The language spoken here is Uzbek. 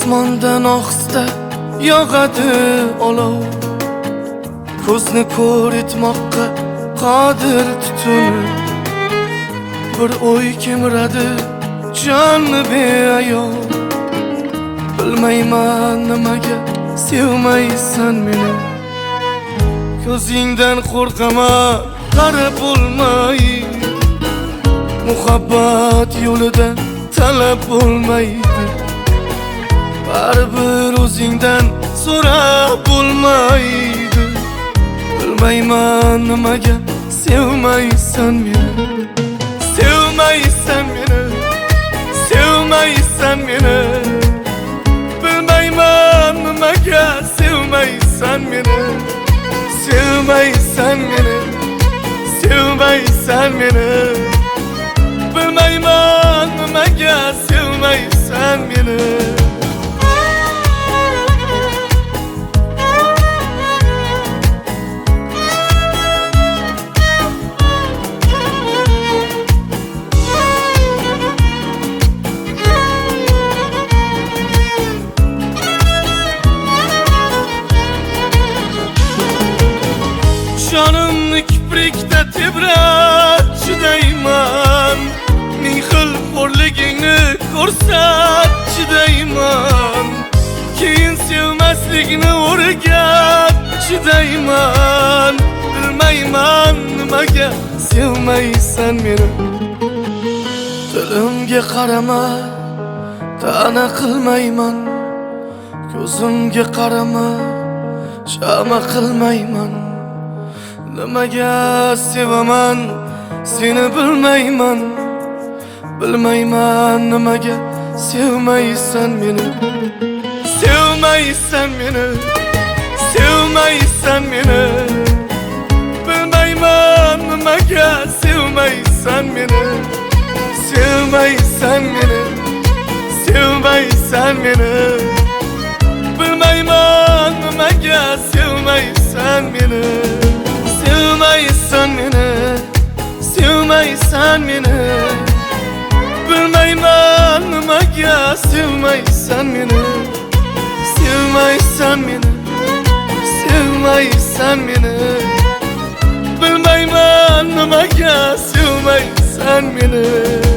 osmondan ohista yog'adi olov, ko'zni ko'r etmoqqa qodir tutuni. Bir o'y kemiradi jonni beayov, bilmayman nimaga sevmaysan meni. Ko'zingdan qo'rqaman qarab bo'lmaydi, muhabbat yo'lida talab bo'lmaydi. Baribir o'zingdan so'rab bo'lmaydi, bilmayman nimaga sevmaysan meni. Sevmaysan meni, sevmaysan meni, bilmayman nimaga sevmaysan meni. Sevmaysan meni, sevmaysan meni, bilmayman nimaga sevmaysan meni. Canımni kiprikda tebrat chidayman, ming xil xo'rligingni ko'rsat chidayman. Keyin sevmaslikni o'rgat chidayman, bilmayman nimaga sevmaysan meni. Dilimga qarama, ta'na qilmayman, ko'zimga qarama, shama qilmayman. Nimaga sevaman seni bilmayman, bilmayman nimaga sevmaysan meni. Sevmaysan meni, sevmaysan meni, bilmayman nimaga sevmaysan meni. Sevmaysan meni, sevmaysan meni, bilmayman nimaga sevmaysan meni. Sevmaysan meni, sevmaysan meni, bilmayman nimaga sevmaysan meni. Sevmaysan meni, sevmaysan meni, bilmayman nimaga sevmaysan meni.